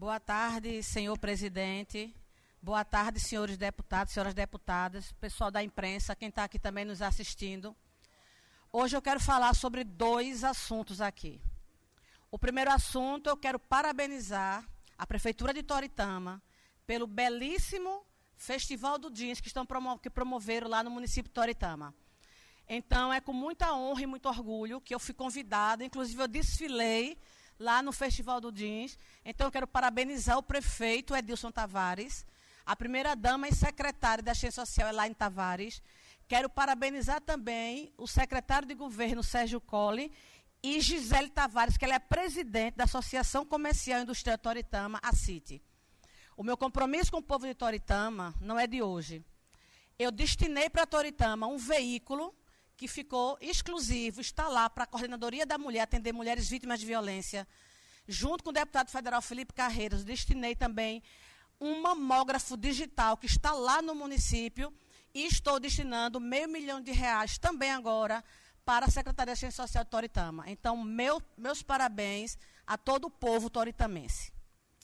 Boa tarde, senhor presidente. Boa tarde, senhores deputados, senhoras deputadas, pessoal da imprensa, quem está aqui também nos assistindo. Hoje eu quero falar sobre dois assuntos aqui. O primeiro assunto, eu quero parabenizar a Prefeitura de Toritama pelo belíssimo Festival do Jeans que promoveram lá no município de Toritama. Então, é com muita honra e muito orgulho que eu fui convidada, inclusive eu desfilei lá no Festival do Jeans. Então, eu quero parabenizar o prefeito Edilson Tavares, a primeira-dama e secretária da Assistência Social, Elaine Tavares. Quero parabenizar também o secretário de governo, Sérgio Colli, e Gisele Tavares, que ela é presidente da Associação Comercial e Industrial Toritama, a CIT. O meu compromisso com o povo de Toritama não é de hoje. Eu destinei para Toritama um veículo que ficou exclusivo, está lá para a Coordenadoria da Mulher, atender mulheres vítimas de violência. Junto com o deputado federal Felipe Carreiros, destinei também um mamógrafo digital que está lá no município e estou destinando R$500 mil também agora para a Secretaria de Assistência Social de Toritama. Então, meus parabéns a todo o povo toritamense.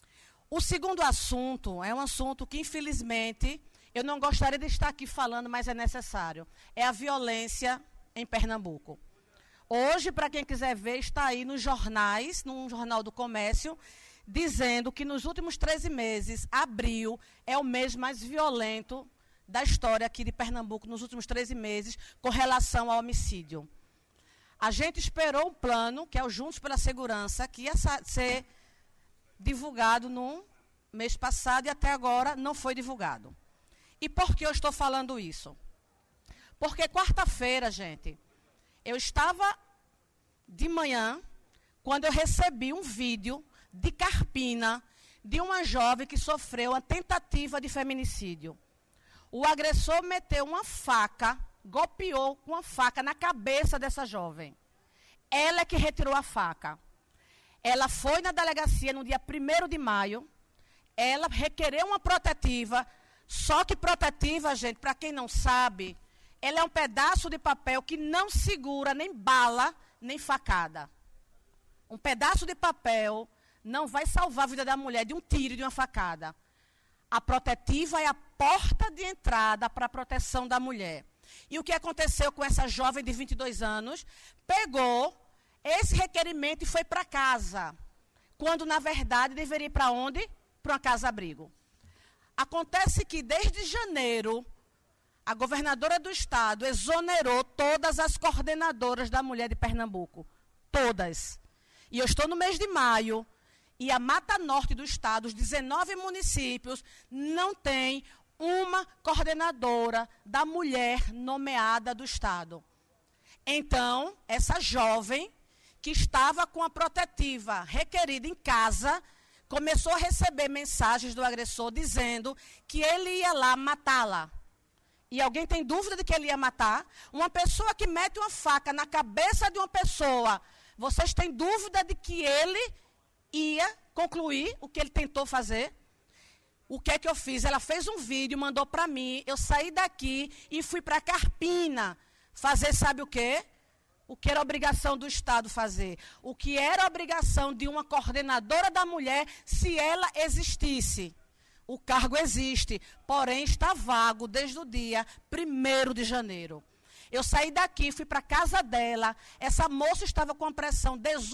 O segundo assunto é um assunto que, infelizmente, eu não gostaria de estar aqui falando, mas é necessário. É a violência em Pernambuco. Hoje, para quem quiser ver, está aí nos jornais, num jornal do comércio, dizendo que nos últimos 13 meses, abril é o mês mais violento da história aqui de Pernambuco, nos últimos 13 meses, com relação ao homicídio. A gente esperou um plano, que é o Juntos pela Segurança, que ia ser divulgado no mês passado e até agora não foi divulgado. E por que eu estou falando isso? Porque quarta-feira, gente, eu estava de manhã, quando eu recebi um vídeo de Carpina, de uma jovem que sofreu uma tentativa de feminicídio. O agressor meteu uma faca, golpeou com uma faca na cabeça dessa jovem. Ela é que retirou a faca. Ela foi na delegacia no dia 1º de maio, ela requereu uma protetiva, só que protetiva, gente, para quem não sabe, ela é um pedaço de papel que não segura nem bala, nem facada. Um pedaço de papel não vai salvar a vida da mulher de um tiro e de uma facada. A protetiva é a porta de entrada para a proteção da mulher. E o que aconteceu com essa jovem de 22 anos? Pegou esse requerimento e foi para casa, quando, na verdade, deveria ir para onde? Para uma casa-abrigo. Acontece que, desde janeiro, a governadora do estado exonerou todas as coordenadoras da mulher de Pernambuco. Todas. E eu estou no mês de maio, e a Mata Norte do estado, os 19 municípios, não tem uma coordenadora da mulher nomeada do estado. Então, essa jovem, que estava com a protetiva requerida em casa, começou a receber mensagens do agressor dizendo que ele ia lá matá-la. E alguém tem dúvida de que ele ia matar? Uma pessoa que mete uma faca na cabeça de uma pessoa, vocês têm dúvida de que ele ia concluir o que ele tentou fazer? O que é que eu fiz? Ela fez um vídeo, mandou para mim, eu saí daqui e fui para Carpina fazer sabe o quê? O que era obrigação do Estado fazer. O que era obrigação de uma coordenadora da mulher se ela existisse. O cargo existe, porém está vago desde o dia 1º de janeiro. Eu saí daqui, fui para a casa dela, essa moça estava com a pressão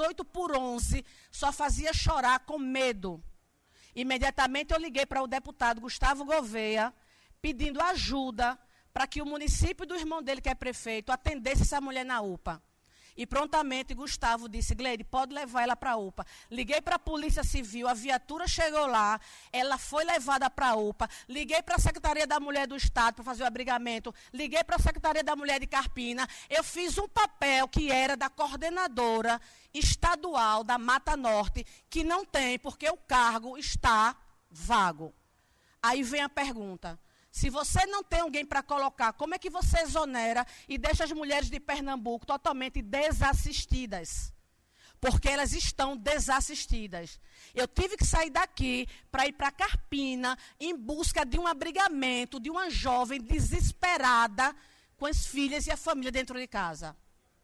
18/11, só fazia chorar com medo. Imediatamente eu liguei para o deputado Gustavo Gouveia, pedindo ajuda para que o município do irmão dele, que é prefeito, atendesse essa mulher na UPA. E prontamente Gustavo disse, Gleide, pode levar ela para a UPA. Liguei para a Polícia Civil, a viatura chegou lá, ela foi levada para a UPA. Liguei para a Secretaria da Mulher do Estado para fazer o abrigamento. Liguei para a Secretaria da Mulher de Carpina. Eu fiz um papel que era da coordenadora estadual da Mata Norte, que não tem, porque o cargo está vago. Aí vem a pergunta. Se você não tem alguém para colocar, como é que você exonera e deixa as mulheres de Pernambuco totalmente desassistidas? Porque elas estão desassistidas. Eu tive que sair daqui para ir para Carpina em busca de um abrigamento de uma jovem desesperada com as filhas e a família dentro de casa.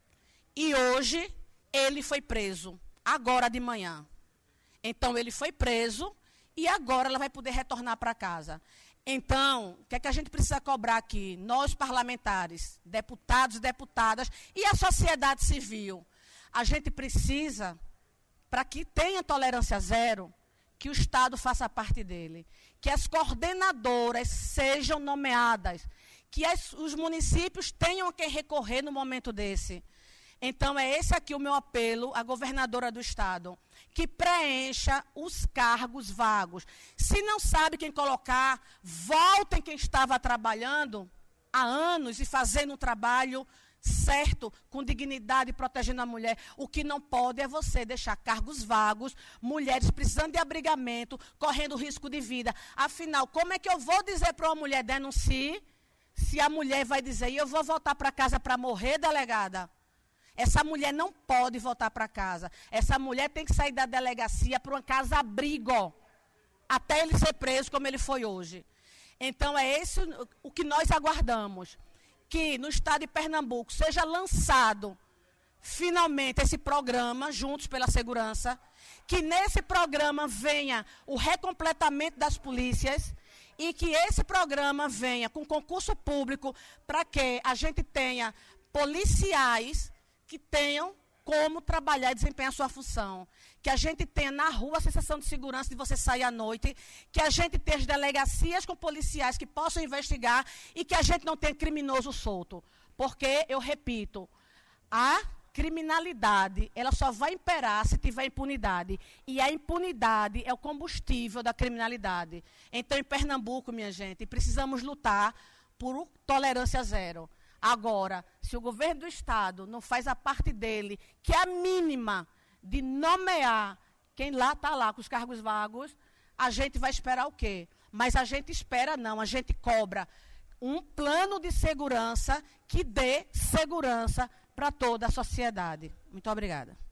E hoje ele foi preso, agora de manhã. Então ele foi preso e agora ela vai poder retornar para casa. Então, o que é que a gente precisa cobrar aqui? Nós, parlamentares, deputados e deputadas e a sociedade civil. A gente precisa, para que tenha tolerância zero, que o Estado faça parte dele, que as coordenadoras sejam nomeadas, que os municípios tenham a quem recorrer no momento desse. Então, é esse aqui o meu apelo à governadora do Estado, que preencha os cargos vagos. Se não sabe quem colocar, voltem quem estava trabalhando há anos e fazendo um trabalho certo, com dignidade, protegendo a mulher. O que não pode é você deixar cargos vagos, mulheres precisando de abrigamento, correndo risco de vida. Afinal, como é que eu vou dizer para uma mulher denuncie, se a mulher vai dizer, e eu vou voltar para casa para morrer, delegada? Essa mulher não pode voltar para casa. Essa mulher tem que sair da delegacia para uma casa-abrigo, até ele ser preso, como ele foi hoje. Então, é esse o que nós aguardamos. Que no estado de Pernambuco seja lançado, finalmente, esse programa, Juntos pela Segurança. Que nesse programa venha o recompletamento das polícias. E que esse programa venha com concurso público para que a gente tenha policiais que tenham como trabalhar e desempenhar a sua função. Que a gente tenha na rua a sensação de segurança de você sair à noite, que a gente tenha as delegacias com policiais que possam investigar e que a gente não tenha criminoso solto. Porque, eu repito, a criminalidade, ela só vai imperar se tiver impunidade. E a impunidade é o combustível da criminalidade. Então, em Pernambuco, minha gente, precisamos lutar por tolerância zero. Agora, se o governo do Estado não faz a parte dele, que é a mínima de nomear quem lá está lá com os cargos vagos, a gente vai esperar o quê? Mas a gente espera não, a gente cobra um plano de segurança que dê segurança para toda a sociedade. Muito obrigada.